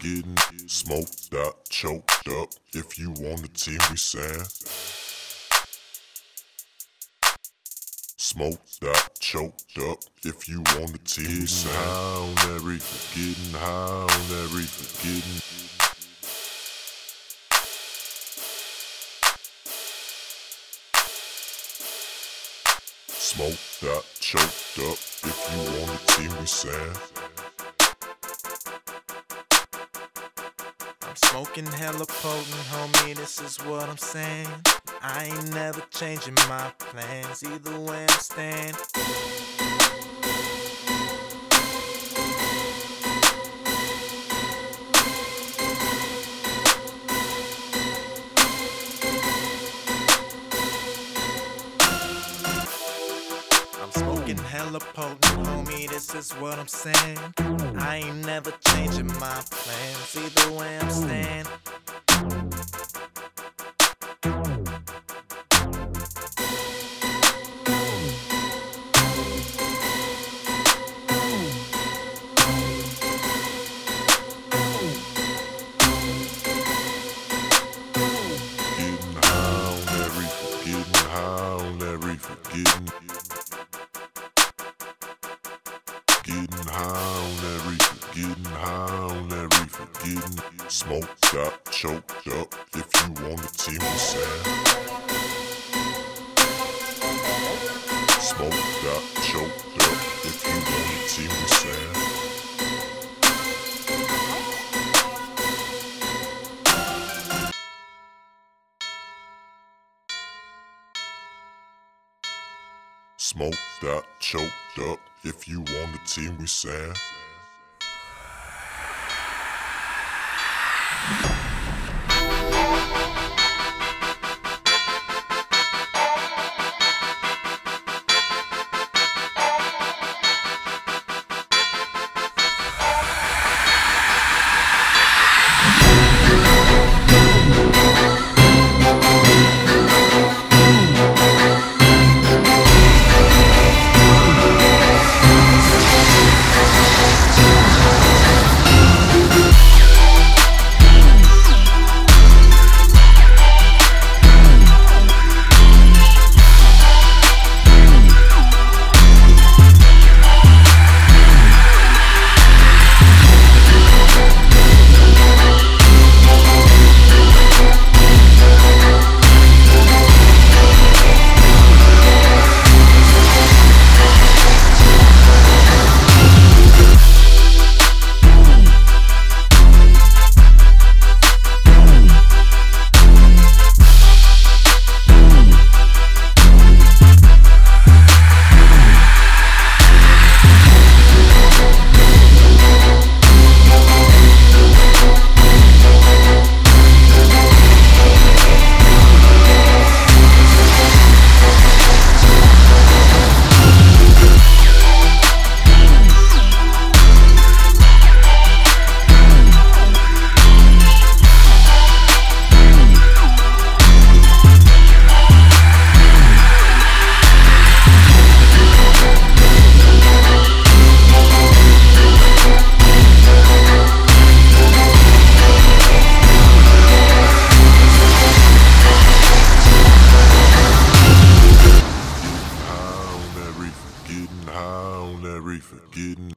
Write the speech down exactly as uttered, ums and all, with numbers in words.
getting smoked out, choked up. If you on the team, we saying smoked out, choked up. If you on the team, we saying high on that reefer, getting high on that reefer, getting. Smoked out, choked up. If you on the team, we saying I'm smoking hella potent, homie, this is what I'm saying. I ain't never changing my plans, either way I stand. I'm smoking hella potent, homie, this is what I'm saying. I ain't never changing my plans, either way I'm stand. getting high on that reefer, getting high on that reefer, getting. Getting high on that reefer, getting high on that reefer, getting smoked out, choked up. If you on the team, we saying smoked out, choked up. If you on the team, we saying smoked out, choked up. If you on the team, we saying. Getting high on that reefer, getting